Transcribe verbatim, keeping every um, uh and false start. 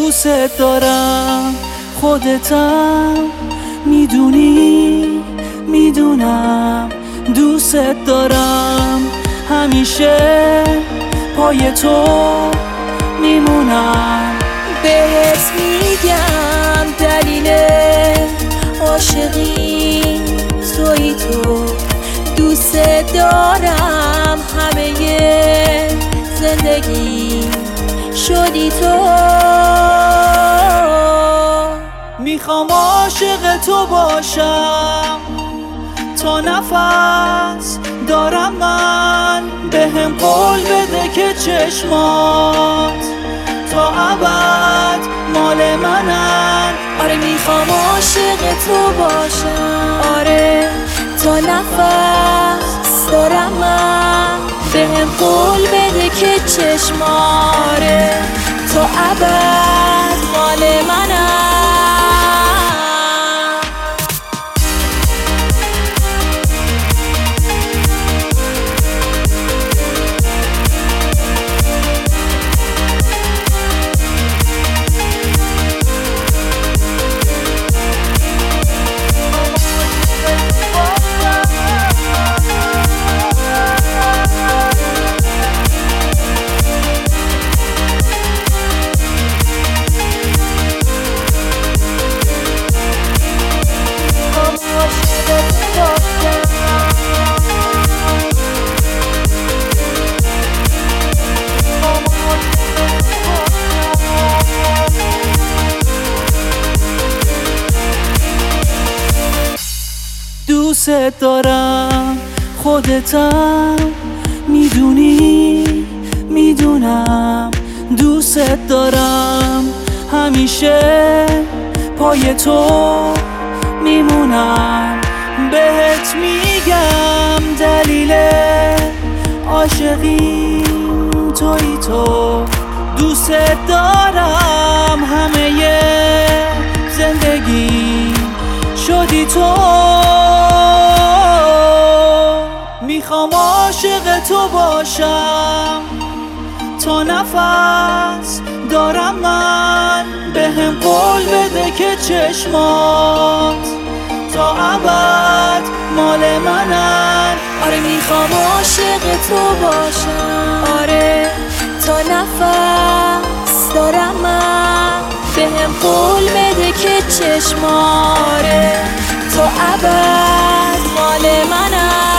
دوست دارم، خودتم میدونی، میدونم دوست دارم، همیشه پای تو میمونم. بهت میگم دلیل عاشقی تویی تو، دوست دارم، همه زندگی شدی تو. میخوام عاشق تو باشم تا نفس دارم من، بهم قول بده که چشمات تا ابد مال منن. آره میخوام عاشق تو باشم، آره تا نفس دارم من، بهم قول بده که چشمات تا ابد مال منن. دوست دارم، خودتم میدونی، میدونم دوست دارم، همیشه پای تو میمونم. بهت میگم دلیل عاشقی تویی تو، دوست دارم، همه زندگی شدی تو. میخوام عاشق تو باشم تا نفس دارم من، بهم قول بده که چشمات تا ابد مال منن. آره میخوام عاشق تو باشم، آره تا نفس دارم من، بهم قول بده که چشمات تا ابد مال منن.